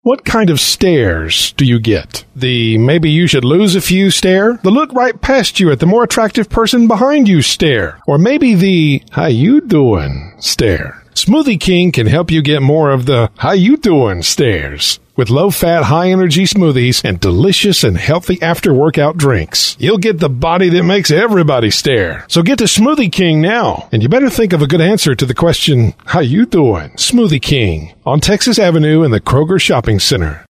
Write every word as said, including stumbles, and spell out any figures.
What kind of stares do you get? The maybe you should lose a few stare? The look right past you at the more attractive person behind you stare? Or maybe the how you doing stare? Smoothie King can help you get more of the how you doing stares. With low-fat, high-energy smoothies and delicious and healthy after-workout drinks. You'll get the body that makes everybody stare. So get to Smoothie King now. And you better think of a good answer to the question, how you doing? Smoothie King on Texas Avenue in the Kroger Shopping Center.